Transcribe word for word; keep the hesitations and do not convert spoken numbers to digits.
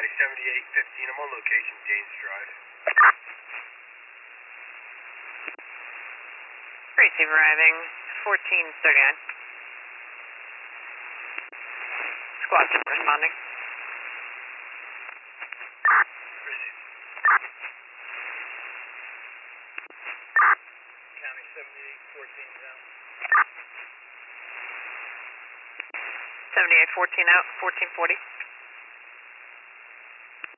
County seventy-eight fifteen, I'm on location, James Drive. Receive arriving fourteen thirty-nine. Squad team responding. Receive. County seventy-eight fourteen down. seventy-eight fourteen out, fourteen forty.